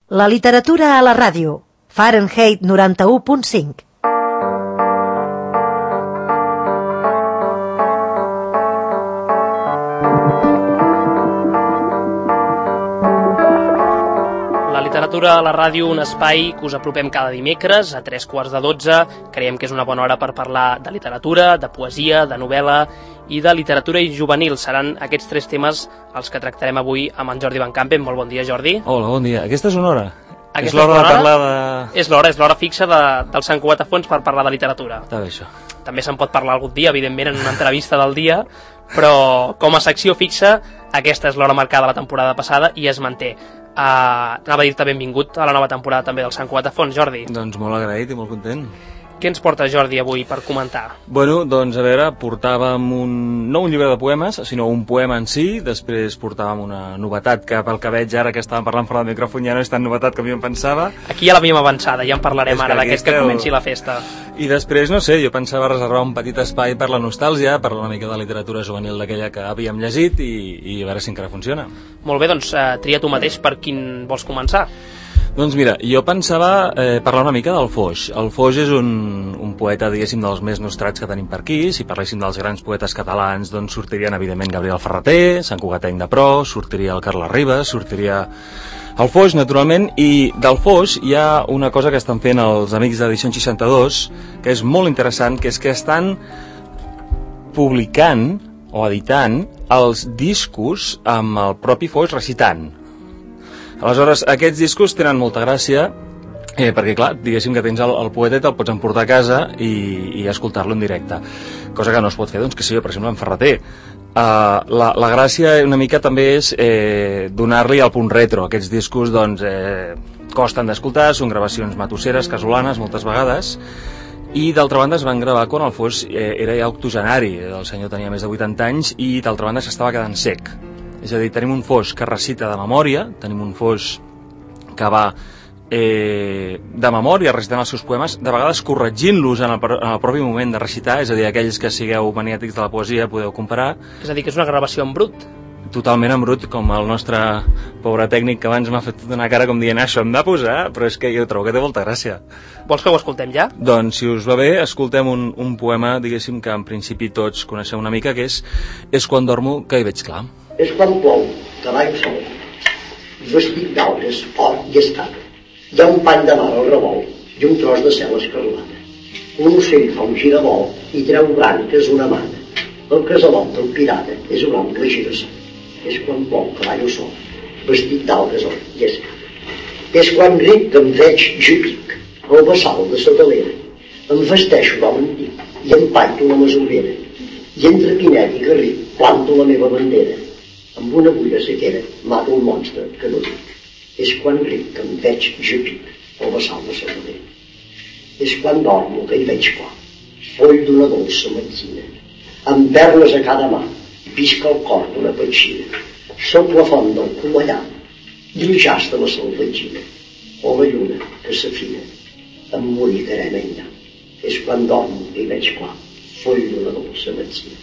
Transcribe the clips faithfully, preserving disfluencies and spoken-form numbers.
La literatura a la ràdio. Fahrenheit noranta-u punt cinc. La literatura a la ràdio, un espai que us apropem cada dimecres a tres quarts de dotze. Creiem que és una bona hora per parlar de literatura, de poesia, de novel·la i de literatura juvenil. Seran aquests tres temes els que tractarem avui amb en Jordi Van Campen. Molt bon dia, Jordi. Hola, bon dia. Aquesta és una hora. Aquesta és l'hora és de parlar de... És l'hora, és l'hora fixa de, del Sant Cugat a Fons per parlar de literatura. Està bé, això. També se'n pot parlar algun dia, evidentment, en una entrevista del dia, però com a secció fixa, aquesta és l'hora marcada de la temporada passada i es manté. Uh, anava a dir-te benvingut a la nova temporada també del Sant Cugat a Fons, Jordi. Doncs molt agraït i molt content. Què ens porta Jordi avui per comentar? Bueno, doncs a veure, portàvem un... no un llibre de poemes, sinó un poema en si, després portàvem una novetat que pel que veig ara que estàvem parlant fora del micròfon ja no és tan novetat com jo em pensava. Aquí ja l'havíem avançada, ja en parlarem ara d'aquest que esteu... comenci la festa. I després, no sé, jo pensava reservar un petit espai per la nostàlgia, parlar una mica de literatura juvenil d'aquella que havíem llegit i, i a veure si encara funciona. Molt bé, doncs uh, tria tu mateix per quin vols començar. Doncs mira, jo pensava eh, parlar una mica del Foix. El Foix és un, un poeta, diguéssim, dels més nostrats que tenim per aquí. Si parléssim dels grans poetes catalans, doncs sortirien, evidentment, Gabriel Ferrater, Sant Cugatenc de Pro, sortiria el Carles Ribas, sortiria el Foix, naturalment, i del Foix hi ha una cosa que estan fent els amics d'Edicions seixanta-dos, que és molt interessant, que és que estan publicant o editant els discos amb el propi Foix recitant. Aleshores, aquests discos tenen molta gràcia, eh, perquè clar, diguéssim que tens el, el poeta i te'l pots emportar a casa i, i escoltar-lo en directe, cosa que no es pot fer, doncs, que sé jo, per exemple, en Ferrater. Uh, la, la gràcia una mica també és eh, donar-li el punt retro. Aquests discos, doncs, eh, costen d'escoltar, són gravacions matusseres, casolanes, moltes vegades, i d'altra banda es van gravar quan el Foix eh, era ja octogenari, el senyor tenia més de vuitanta anys i d'altra banda s'estava quedant sec. És a dir, tenim un Foix que recita de memòria, tenim un Foix que va eh, de memòria recitant els seus poemes, de vegades corregint-los en, el, en el propi moment de recitar, és a dir, aquells que sigueu maniàtics de la poesia podeu comparar. És a dir, que és una gravació en brut. Totalment en brut, com el nostre pobre tècnic que abans m'ha fet una cara com dient això hem de posar, però és que jo trobo que té molta gràcia. Vols que ho escoltem ja? Doncs, si us va bé, escoltem un, un poema, diguéssim, que en principi tots coneixeu una mica, que és És quan dormo que hi veig clar. És quan plou, que va el sol, vestit d'algues, or i escata. Hi ha un pany de mar al revolt i un tros de cel escarlata. Un ocell fa un giravol i treu branques una mana. El casalot del pirata és un oncle girassol. És quan plou, que va el sol, vestit d'algues, or i escata. És quan ric que em veig jupic, al bassal de sota l'era. Em vesteixo d'home antic i empanto la masovera. I entre Pinet i Garric planto la meva bandera. Amb una bulla sequera mato un monstre que no dic. És quan ric que em veig jupit al vessal de sota l'era. És quan dormo que hi veig clar, foll d'una dolça metzina, amb perles a cada mà, pisca el cor d'una petxina. Soc la font del Colellà i el jaç de la salvatgina, o la lluna que s'afina, em morir carena enllà. És quan dormo que hi veig clar, foll d'una dolça metzina.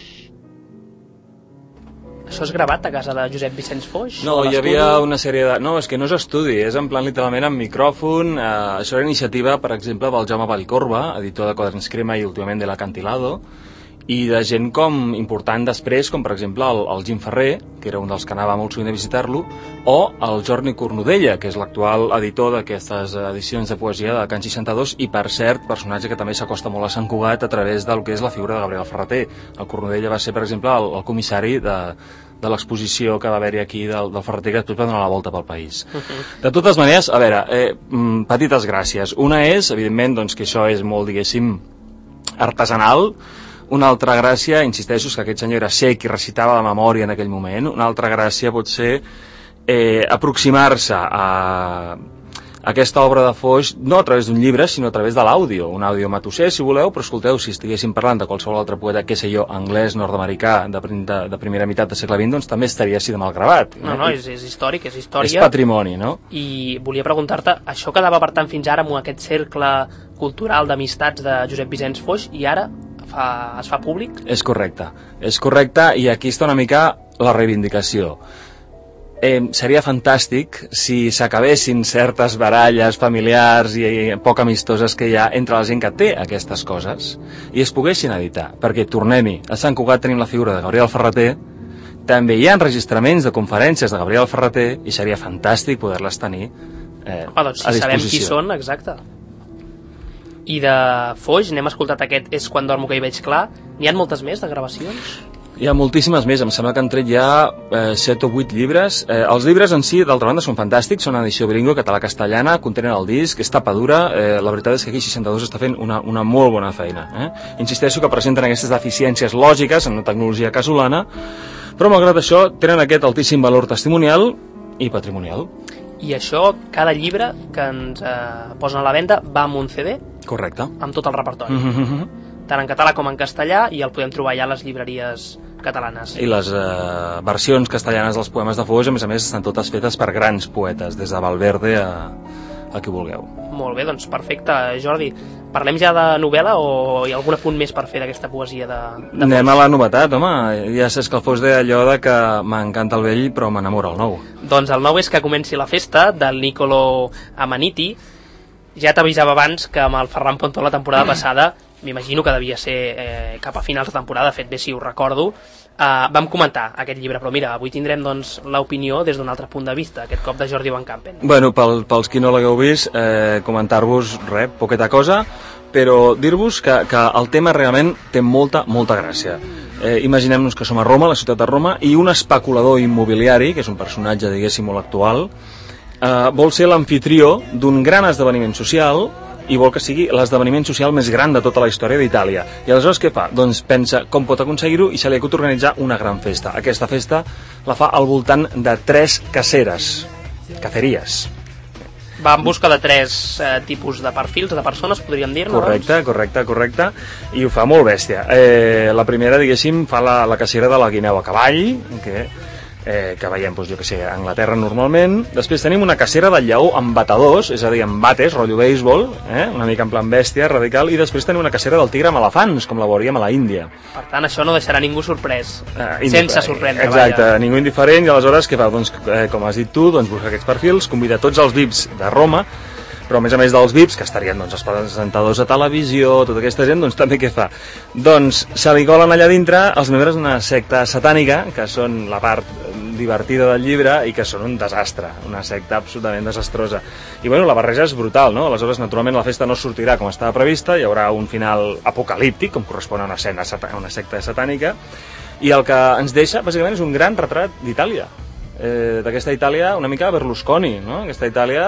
Això és gravat a casa de Josep Vicenç Foix? No, hi havia una sèrie de... No, és que no és estudi, és en plan literalment amb micròfon. Eh, això era iniciativa, per exemple, del Jaume Vallcorba, editor de Quaderns Crema i últimament de l'Acantilado, i de gent com important després, com per exemple el, el Jim Ferrer, que era un dels que anava molt sovint a visitar-lo, o el Jordi Cornudella, que és l'actual editor d'aquestes edicions de poesia de Can seixanta-dos, i per cert, personatge que també s'acosta molt a Sant Cugat a través del que és la figura de Gabriel Ferrater. El Cornudella va ser, per exemple, el, el comissari de, de l'exposició que va haver-hi aquí del, del Ferrater, que després va donar la volta pel país. Uh-huh. De totes maneres, a veure, eh, petites gràcies. Una és, evidentment, doncs, que això és molt, diguéssim, artesanal. Una altra gràcia, insisteixo, és que aquest senyor era sec i recitava de memòria en aquell moment. Una altra gràcia pot ser eh, aproximar-se a aquesta obra de Foix no a través d'un llibre, sinó a través de l'àudio. Un àudio matusser, si voleu, però escolteu, si estiguéssim parlant de qualsevol altre poeta, què sé jo, anglès, nord-americà, de, de, de primera meitat del segle vint, doncs també estaria així de mal gravat. No, no, és, és històric, és història. És patrimoni, no? I volia preguntar-te, això quedava per tant fins ara amb aquest cercle cultural d'amistats de Josep Vicenç Foix i ara fa, es fa públic? És correcte, és correcte, i aquí està una mica la reivindicació. eh, seria fantàstic si s'acabessin certes baralles familiars i, i poc amistoses que hi ha entre la gent que té aquestes coses i es poguessin evitar, perquè tornem-hi, a Sant Cugat tenim la figura de Gabriel Ferrater, també hi ha enregistraments de conferències de Gabriel Ferrater i seria fantàstic poder-les tenir eh, ah, doncs, si a disposició. sabem qui són, exacte. I de Foix, n'hem escoltat aquest És quan dormo que hi veig clar. N'hi ha moltes més de gravacions? Hi ha moltíssimes més, em sembla que han tret ja eh, set o vuit llibres. Eh, els llibres en si, d'altra banda, són fantàstics, són edició bilingüe, català-castellana, contenen el disc, és tapadura, eh, la veritat és que aquí seixanta-dos està fent una, una molt bona feina. Eh? Insisteixo que presenten aquestes deficiències lògiques en una tecnologia casolana, però malgrat això tenen aquest altíssim valor testimonial i patrimonial. I això, cada llibre que ens eh, posen a la venda va amb un C D? Correcte. Amb tot el repertori. Mm-hmm. Tant en català com en castellà, i el podem trobar ja a les llibreries catalanes. I les eh, versions castellanes dels poemes de Foix, a més a més, estan totes fetes per grans poetes, des de Valverde a, a qui vulgueu. Molt bé, doncs perfecte. Jordi, parlem ja de novel·la o hi ha algun apunt més per fer d'aquesta poesia de, de Anem a la novetat, home. Ja saps que el Foix deia allò de que m'encanta el vell però m'enamora el nou. Doncs el nou és que comenci la festa del Niccolò Amaniti. Ja t'avisava abans que amb el Ferran Pontó la temporada passada, m'imagino que devia ser eh, cap a finals de temporada, fet bé si ho recordo, eh, vam comentar aquest llibre, però mira, avui tindrem doncs l'opinió des d'un altre punt de vista, aquest cop de Jordi Van Campen. Bueno, pel, pels qui no l'hagueu vist, eh, comentar-vos, res, poqueta cosa, però dir-vos que, que el tema realment té molta, molta gràcia. Eh, Imaginem-nos que som a Roma, la ciutat de Roma, i un especulador immobiliari, que és un personatge, diguéssim, molt actual, eh, vol ser l'amfitrió d'un gran esdeveniment social i vol que sigui l'esdeveniment social més gran de tota la història d'Itàlia. I aleshores què fa? Doncs pensa com pot aconseguir-ho i se li acut organitzar una gran festa. Aquesta festa la fa al voltant de tres caceres, caceries. Va en busca de tres eh, tipus de perfils, de persones, podríem dir-ne. Correcte, correcte, correcte, i ho fa molt bèstia. Eh, la primera, diguéssim, fa la, la cacera de la guineu a cavall, que... Eh, que veiem, doncs, jo que sé, a Anglaterra normalment. Després tenim una cacera del lleó amb batedors, és a dir, amb bates, rotllo béisbol, eh? Una mica en plan bèstia, radical, i després tenim una cacera del tigre amb elefants, com la veuríem a la Índia. Per tant, això no deixarà ningú sorprès, eh, sense sorprendre. Exacte, vaja. Ningú indiferent, i aleshores què fa? Doncs, eh, com has dit tu, doncs busca aquests perfils, convida tots els V I Ps de Roma, però a més a més dels V I Ps, que estarien doncs, els presentadors a televisió, tota aquesta gent, doncs també què fa? Doncs se li colen allà dintre els membres d'una secta satànica, que són la part divertida del llibre i que són un desastre, una secta absolutament desastrosa. I bueno, la barreja és brutal, no? Aleshores, naturalment, la festa no sortirà com estava prevista, hi haurà un final apocalíptic, com correspon a una, escena, a una secta satànica, i el que ens deixa, bàsicament, és un gran retrat d'Itàlia. Eh, d'aquesta Itàlia una mica Berlusconi, no? Aquesta Itàlia...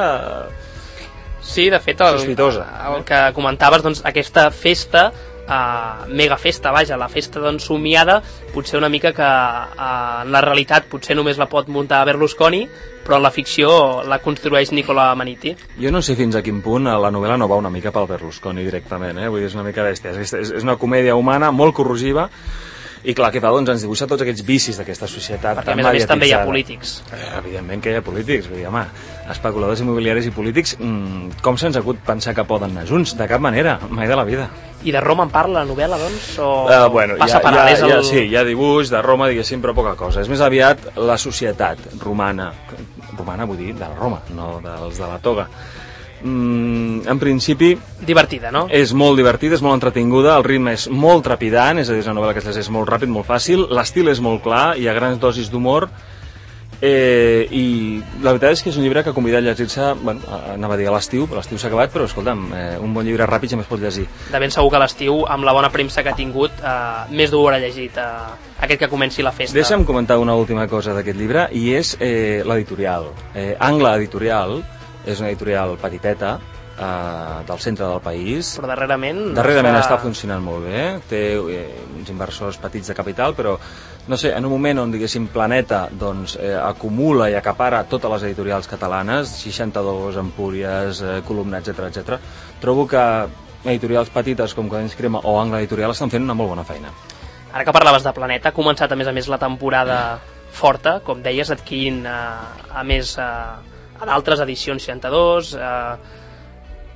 Sí, de fet, el, sospitosa. El que comentaves, doncs, aquesta festa, uh, mega festa, vaja, la festa doncs somiada, potser una mica que uh, en la realitat potser només la pot muntar Berlusconi, però en la ficció la construeix Niccolò Amaniti. Jo no sé fins a quin punt la novel·la no va una mica pel Berlusconi directament, eh? Vull dir, és una mica bèstia, és, és una comèdia humana molt corrosiva. I clar, què fa? Doncs ens dibuixa tots aquests vicis d'aquesta societat. Perquè a més a més també hi ha polítics. Eh, evidentment que hi ha polítics, vull dir, home, especuladors immobiliaris i polítics, mmm, com se'ns acut pensar que poden anar junts? De cap manera, mai de la vida. I de Roma en parla la novel·la, doncs? O uh, bueno, passa ja, paral·lels ja, ja, al... sí, hi ha dibuix de Roma, diguéssim, però poca cosa. És més aviat la societat romana, romana vull dir, de la Roma, no dels de la toga. Mm, en principi divertida, no? És molt divertida, és molt entretinguda, el ritme és molt trepidant, és a dir, és una novel·la que es llegeix molt ràpid, molt fàcil, l'estil és molt clar, hi ha grans dosis d'humor, eh, i la veritat és que és un llibre que convida a llegir-se, bueno, anava a dir a l'estiu, l'estiu s'ha acabat, però escolta'm, eh, un bon llibre ràpid ja més pot llegir. De ben segur que a l'estiu, amb la bona premsa que ha tingut, eh, més d'ho haurà llegit eh, aquest que comenci la festa. Deixa'm comentar una última cosa d'aquest llibre, i és eh, l'editorial. Eh, Angla Editorial és una editorial petiteta, eh, del centre del país. Però darrerament... Darrerament està... està funcionant molt bé, té eh, uns inversors petits de capital, però, no sé, en un moment on, diguéssim, Planeta doncs, eh, acumula i acapara totes les editorials catalanes, seixanta-dos, Empúries, eh, Columna, etcètera, etcètera, trobo que editorials petites com Cadens Crema o Angla Editorial estan fent una molt bona feina. Ara que parlaves de Planeta, ha començat a més a més la temporada forta, com deies, adquirint eh, a més... Eh, a d'altres edicions seixanta-dos, eh,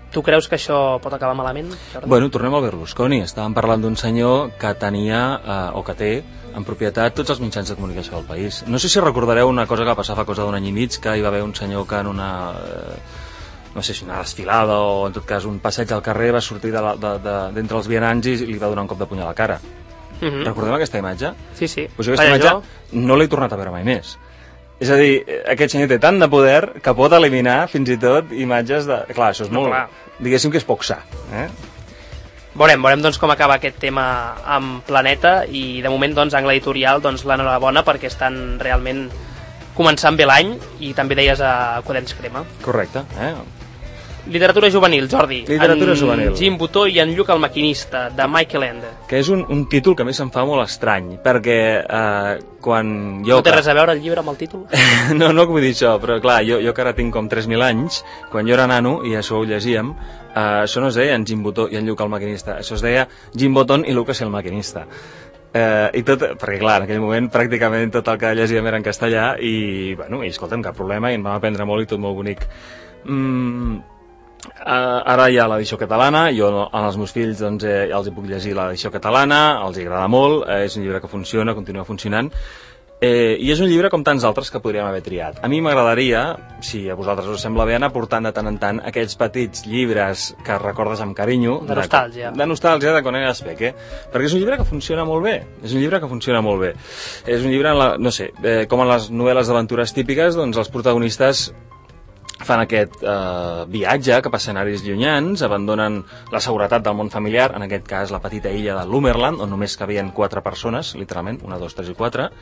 Tu creus que això pot acabar malament, Jordi? Bueno, tornem al Berlusconi. Estàvem parlant d'un senyor que tenia, eh, o que té, en propietat tots els mitjans de comunicació del país. No sé si recordareu una cosa que va passar fa cosa d'un any i mig, que hi va haver un senyor que en una... Eh, no sé si una desfilada o en tot cas un passeig al carrer va sortir d'entre de, de, de, els vianants i li va donar un cop de puny a la cara. Mm-hmm. Recordem aquesta imatge? Sí, sí. Pues jo aquesta Vaja, imatge jo... no l'he tornat a veure mai més. És a dir, aquest senyor té tant de poder que pot eliminar fins i tot imatges de... Clar, això és molt... No, diguéssim que és poc sa. Eh? Veurem, veurem doncs, com acaba aquest tema amb Planeta i de moment doncs, Angle Editorial doncs, l'enhorabona perquè estan realment començant bé l'any i també deies a Quaderns Crema. Correcte. Eh? Literatura juvenil, Jordi. Literatura en juvenil. Jim Butó i en Lluc el maquinista, de Michael Ende. Que és un, un títol que a més se'm fa molt estrany, perquè eh, quan jo... No té res a veure el llibre amb el títol? no, no vull dir això, però clar, jo, jo que ara tinc com tres mil anys, quan jo era nano, i això ho llegíem, eh, això no es deia en Jim Butó i en Lluc el maquinista, això es deia Jim Button i Lucas el maquinista. Eh, i tot, perquè clar, en aquell moment pràcticament tot el que llegíem era en castellà i, bueno, i escolta'm, cap problema, i en vam aprendre molt i tot molt bonic. Mm, Uh, ara hi ha l'edició catalana, jo en els meus fills doncs, eh, els hi puc llegir l'edició catalana, els hi agrada molt, eh, és un llibre que funciona, continua funcionant, eh, i és un llibre com tants altres que podríem haver triat. A mi m'agradaria, si a vosaltres us sembla bé, anar portant de tant en tant aquells petits llibres que recordes amb carinyo, de nostàlgia, de, de nostàlgia de quan eres peque, perquè és un llibre que funciona molt bé, és un llibre que funciona molt bé. És un llibre, en la, no sé, eh, com en les novel·les d'aventures típiques, doncs els protagonistes fan aquest eh, viatge cap a escenaris llunyans, abandonen la seguretat del món familiar, en aquest cas la petita illa de Lumberland, on només cabien quatre persones, literalment, una, dos, tres i quatre,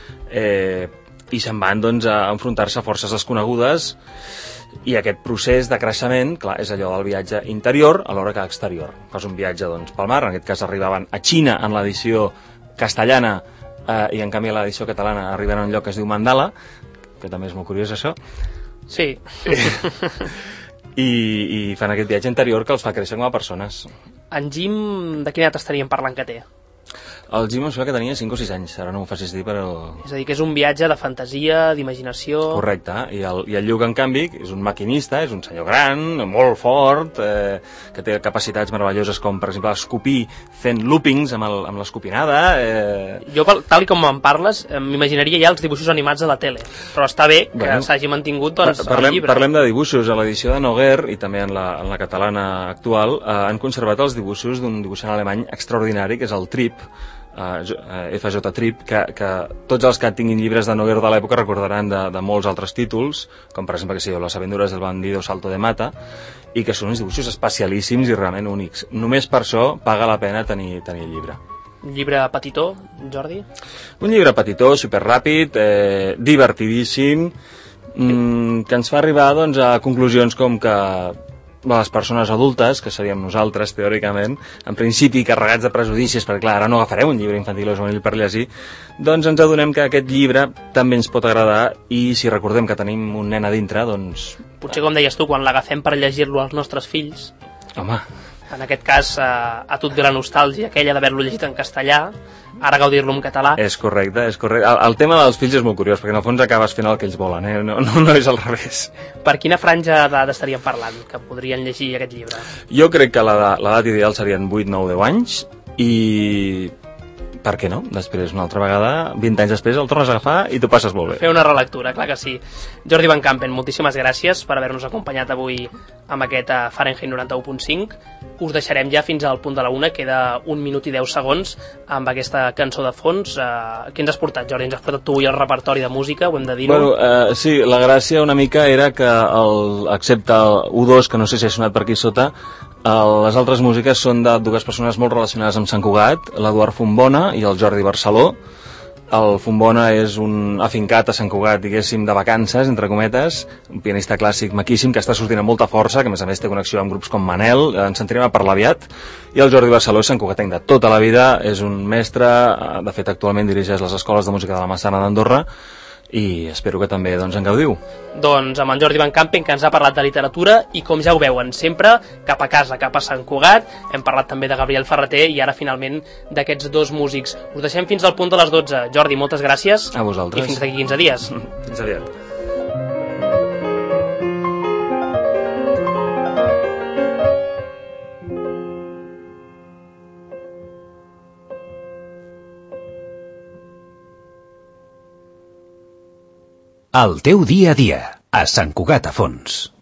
eh, i se'n van doncs, a enfrontar-se a forces desconegudes, i aquest procés de creixement, clar, és allò del viatge interior alhora que exterior. Fas un viatge doncs, pel mar, en aquest cas arribaven a Xina en l'edició castellana, eh, i en canvi a l'edició catalana arriben a un lloc que es diu Mandala, que també és molt curiós això. Sí. I, i fan aquest viatge interior que els fa créixer com a persones. En Jim, de quina edat estaríem parlant que té? El Jim em sembla que tenia cinc o sis anys, ara no m'ho facis dir, però... És a dir, que és un viatge de fantasia, d'imaginació... Correcte, i el, i el Lluc, en canvi, és un maquinista, és un senyor gran, molt fort, eh, que té capacitats meravelloses com, per exemple, escopir fent loopings amb, el, amb l'escopinada... Eh... Jo, tal i com em parles, m'imaginaria ja els dibuixos animats de la tele, però està bé que bueno, s'hagi mantingut doncs, parlem, el llibre. Parlem de dibuixos. A l'edició de Noguer, i també en la, en la catalana actual, eh, han conservat els dibuixos d'un dibuixant alemany extraordinari, que és el Trip, Uh, F J Trip, que, que tots els que tinguin llibres de Noguer de l'època recordaran de, de molts altres títols, com per exemple que sigui Las aventuras del bandido Salto de Mata, i que són uns dibuixos especialíssims i realment únics. Només per això paga la pena tenir, tenir el llibre. Un llibre petitó, Jordi? Un llibre petitó, superràpid, eh, divertidíssim, mm, que ens fa arribar doncs, a conclusions com que les persones adultes, que seríem nosaltres, teòricament, en principi carregats de prejudicis, perquè clar, ara no agafarem un llibre infantil o juvenil per llegir, doncs ens adonem que aquest llibre també ens pot agradar i si recordem que tenim un nen a dintre, doncs... Potser, com deies tu, quan l'agafem per llegir-lo als nostres fills... Home... En aquest cas, eh, a tu et ve la nostàlgia aquella d'haver-lo llegit en castellà, ara gaudir-lo en català. És correcte, és correcte. El, el tema dels fills és molt curiós, perquè en el fons acabes fent el que ells volen, eh? no, no, no és al revés. Per quina franja d'edat estaríem parlant, que podrien llegir aquest llibre? Jo crec que l'edat ideal serien vuit, nou, deu anys, i... per què no? Després, una altra vegada, vint anys després, el tornes a agafar i t'ho passes molt bé. Fer una relectura, clar que sí. Jordi Van Campen, moltíssimes gràcies per haver-nos acompanyat avui amb aquest Fahrenheit noranta-u punt cinc. Us deixarem ja fins al punt de la una, queda un minut i deu segons amb aquesta cançó de fons. Uh, què ens has portat, Jordi? Ens has portat tu avui el repertori de música, ho hem de dir-ho? Bueno, uh, sí, la gràcia una mica era que, el, excepte el U dos, que no sé si ha sonat per aquí sota, uh, les altres músiques són de dues persones molt relacionades amb Sant Cugat, l'Eduard Fontbona i el Jordi Barceló. El Fontbona és un afincat a Sant Cugat, diguéssim, de vacances, entre cometes, un pianista clàssic maquíssim que està sortint amb molta força, que a més a més té connexió amb grups com Manel, ens sentirem a parlar aviat, i el Jordi Barceló és Sant Cugatenc de tota la vida, és un mestre, de fet actualment dirigeix les escoles de música de la Massana d'Andorra, i espero que també doncs, en gaudiu. Doncs amb en Jordi Van Campen, que ens ha parlat de literatura, i com ja ho veuen, sempre cap a casa, cap a Sant Cugat. Hem parlat també de Gabriel Ferreter i ara finalment d'aquests dos músics. Us deixem fins al punt de les dotze. Jordi, moltes gràcies. A vosaltres. I fins d'aquí quinze dies. Fins aviat. El teu dia a dia, a Sant Cugat a Fons.